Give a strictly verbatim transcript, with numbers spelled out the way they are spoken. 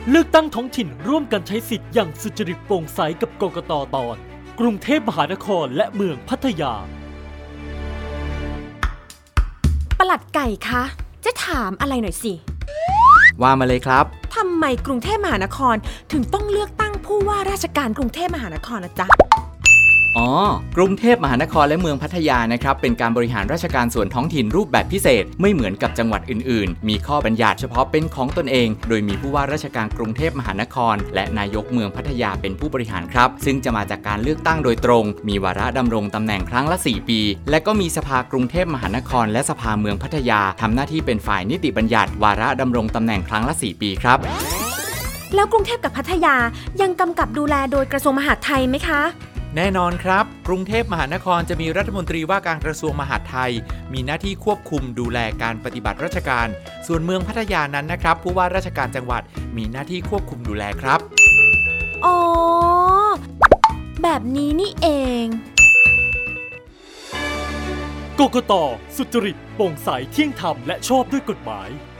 เลือกตั้งท้องถิ่นร่วมกันใช้สิทธิ์อย่างสุจริตโปร่งใสกับกกต.ตอนกรุงเทพมหานครและเมืองพัทยาปลัดไก่คะจะถามอะไรหน่อยสิว่ามาเลยครับทำไมกรุงเทพมหานครถึงต้องเลือกตั้งผู้ว่าราชการกรุงเทพมหานครนะจ๊ะอ๋อกรุงเทพมหานครและเมืองพัทยานะครับเป็นการบริหารราชการส่วนท้องถิ่นรูปแบบพิเศษไม่เหมือนกับจังหวัดอื่นๆมีข้อบัญญัติเฉพาะเป็นของตนเองโดยมีผู้ว่าราชการกรุงเทพมหานครและนายกเมืองพัทยาเป็นผู้บริหารครับซึ่งจะมาจากการเลือกตั้งโดยตรงมีวาระดำรงตำแหน่งครั้งละสี่ปีและก็มีสภากรุงเทพมหานครและสภาเมืองพัทยาทำหน้าที่เป็นฝ่ายนิติบัญญัติวาระดำรงตำแหน่งครั้งละสี่ปีครับแล้วกรุงเทพกับพัทยายังกำกับดูแลโดยกระทรวงมหาดไทยไหมคะแน่นอนครับกรุงเทพมหานครจะมีรัฐมนตรีว่าการกระทรวงมหาดไทยมีหน้าที่ควบคุมดูแลการปฏิบัติราชการส่วนเมืองพัทยานั้นนะครับผู้ว่าราชการจังหวัดมีหน้าที่ควบคุมดูแลครับอ๋อแบบนี้นี่เองกกต.สุจริตโปร่งใสเที่ยงธรรมและชอบด้วยกฎหมาย